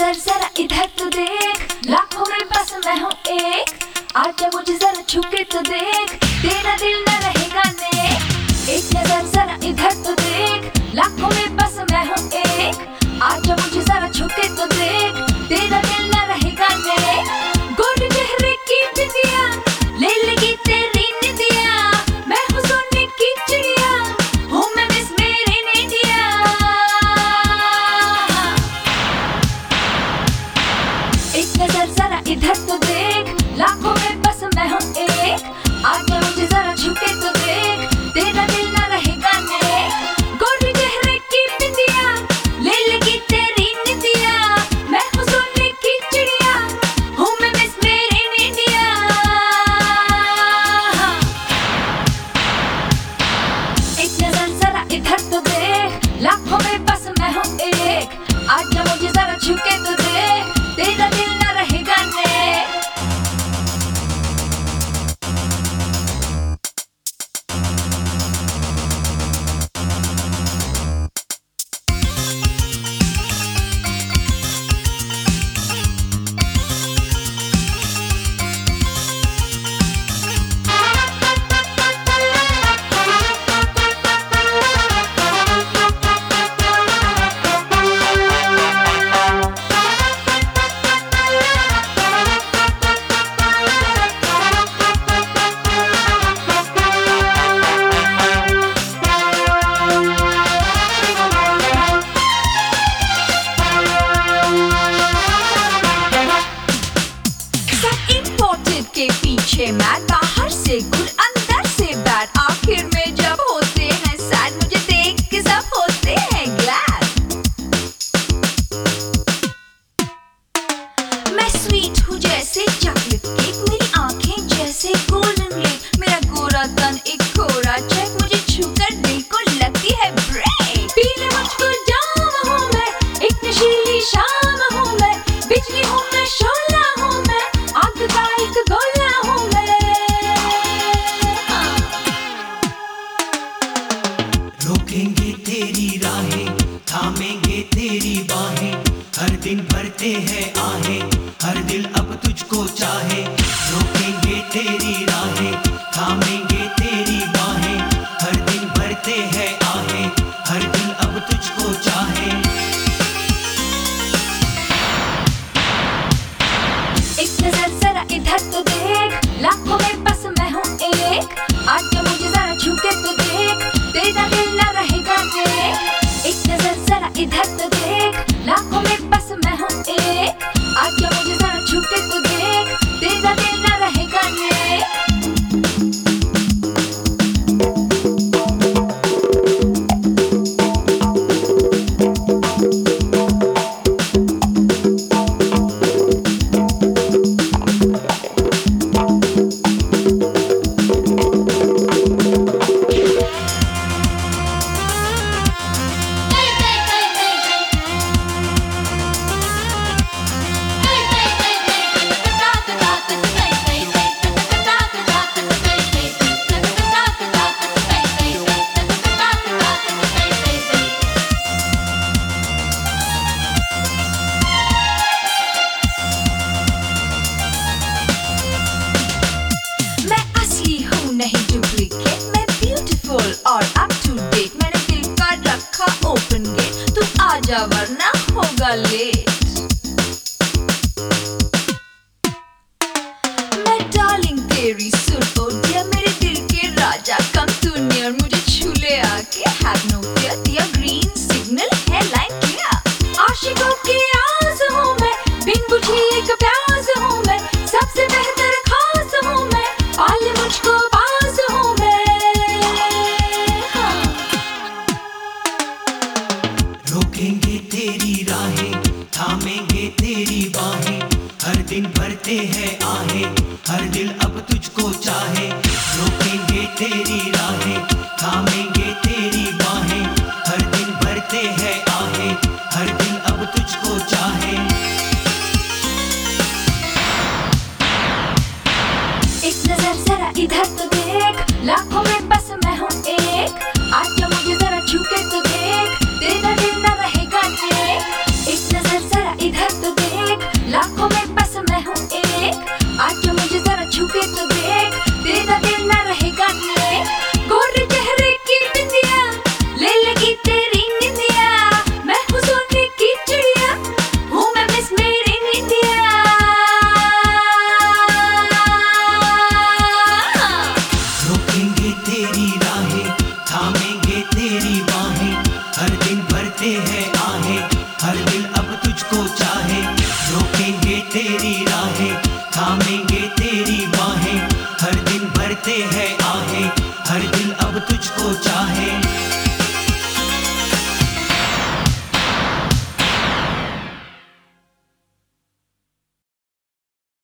नजर जरा इधर तो देख, लाखों में बस मैं हूँ एक। आजा मुझे जरा छुके तो देख, तेरा दिल न रहेगा नेक। एक नजर जरा इधर तो देख, लाखों में बस मैं हूँ एक। आजा मुझे जरा छुके तो देख, तेरा दिल न रहेगा नेक। गोरे चेहरे की बिंदिया ले लेगी तेरी निंदिया, मैं हूँ सोने की चिड़िया, हूँ मैं मिस मेरी इंडिया। एक नजर जरा इधर तो देख, लाखों में बस मैं हूँ एक। आजा मुझे जरा छुके तो देख, तेरा दिल न रहेगा नेक। गोरे चेहरे की बिंदिया ले लेगी तेरी निंदिया, मैं हूँ सोने की चिड़िया, हूँ मैं मिस मेरी इंडिया। एक नजर जरा इधर तो देख, लाखों में बस मैं हूँ एक। आजा मुझे जरा छुके तो देख, तेरा दिल न रहेगा नेक। के पीछे मैं बाहर से गुड अंदर से बैड, आखिर में जब होते हैं सैड, मुझे देख के सब होते हैं ग्लैड। मैं स्वीट हूँ जैसे चॉकलेट केक, मेरी आंखें जैसे गोल्डन लेक, मेरा गोरा तन एक कोरा चेक, मुझे छूकर दिल को लगती है ब्रेक। पीले मुझको जाम हूँ मैं, एक नशीली शाम हूँ मैं, बिजली हूँ मैं, शोला हूँ मैं, आग का एक गोला हूँ मैं। रोकेंगे तेरी राहें, थामेंगे तेरी बाहें, हर दिन भरते हैं आहें, हर दिल अब तुझको चाहे। रोकेंगे तेरी राहें, थामेंगे तेरी बाहें, हर दिन भरते हैं आहें, हर दिल अब तुझको चाहे। एक नजर जरा इधर तो देख, लाखों में बस मैं हूँ एक। आजा मुझे जरा छुके तो देख, तेरा दिल न रहेगा नेक। एक नजर जरा इधर तो देख, लाखों में बस मैं हूँ एक। आजा मुझे जरा छुके तो देख, तेरा दिल न रहेगा नेक। नहीं डुप्लीकेट, मैं ब्यूटीफुल और अप टू डेट, मैंने दिल का रखा ओपन गेट, तू आजा वरना होगा लेट। मैं डार्लिंग तेरी सुन ओ डियर, मेरे दिल के राजा कम टू नियर, मुझे छू ले आके हैव नो फियर, दिया ग्रीन सिग्नल है लाइन क्लियर। आशिकों की आस हूँ मैं, बिन बुझी एक प्यास हूँ मैं, सबसे बेहतर खास हूँ मैं, पाले मुझको पास हूँ मैं। रोकेंगे तेरी राहें, थामेंगे तेरी बाहें, हर दिन भरते हैं आहें, हर दिल अब तुझको चाहे। रोकेंगे तेरी राहें, थामेंगे तेरी बाहें, हर दिन भरते हैं आहें, हर दिल अब तुझको चाहे। एक नजर जरा इधर तो देख, लाखों में बस मैं हूँ एक। आजा मुझे जरा छुके तो देख, तेरा दिल न रहेगा नेक। एक नजर जरा इधर तो तेरी राहें, थामेंगे